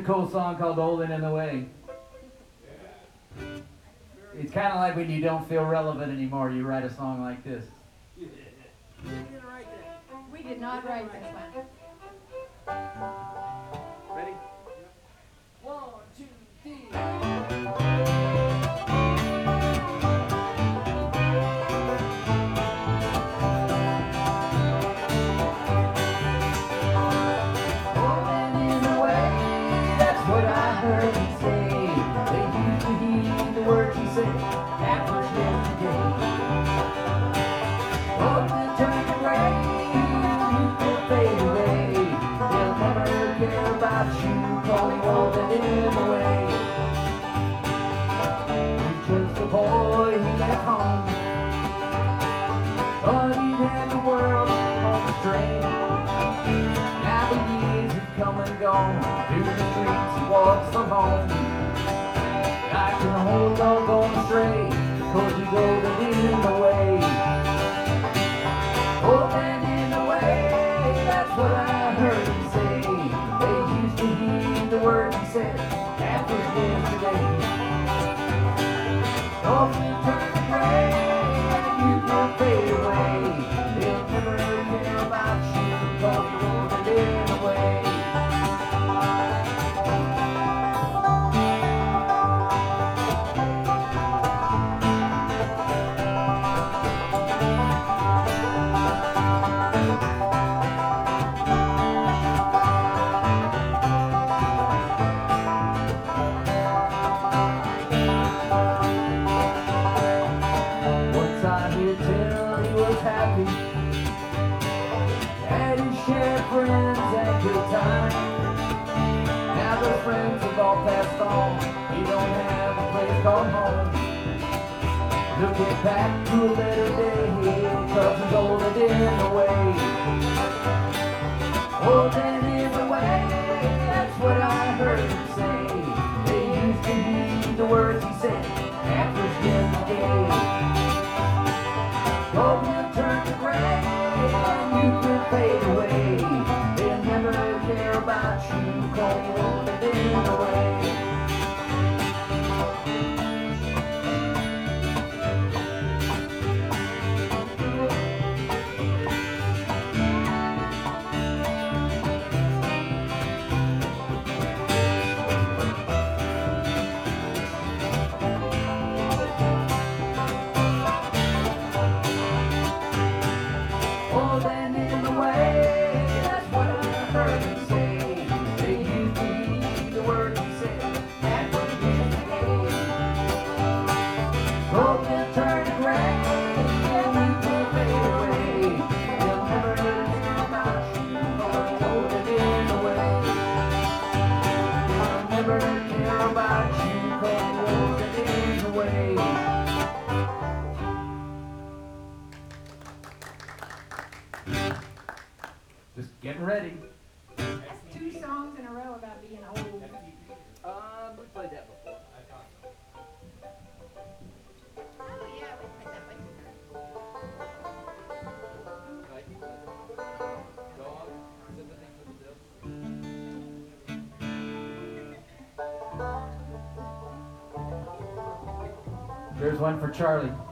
Cool song called Olin in the Way. It's kind of like when you don't feel relevant anymore, you write a song like this. We didn't write that. We did not write this one. Ready? 1, 2, 3. What I heard him say, they used to hear the words he said, that was yesterday. Oh, the turn to gray, you will fade away. They'll never care about you, calling Olin in the way. He's just a boy, he left home, but he had the world on the string. Now the years have come and gone, through the streets he walks alone. I can hold on going straight, cause you go in the way. Oh, man, in the way, that's what I heard him say. They used to hear the words he said, that was yesterday. Oh, you turn to gray, and you will fade away. They'll never care about you, cause you're in the way. Happy, and he shared friends and good times. Now those friends have all passed on, he don't have a place called home. He'll get back to a better day, cause he's older in the way. Older in the way, that's what I heard him say. They used to hear the words he said, that was yesterday. Oh, you turn to gray, and you will fade away. They'll never care about you, cause you're older in the way. Just getting ready. That's 2 songs in a row about being old. We played that before. Oh yeah, we played that one. Right. Dog, sympathy for the deaf. There's one for Charlie.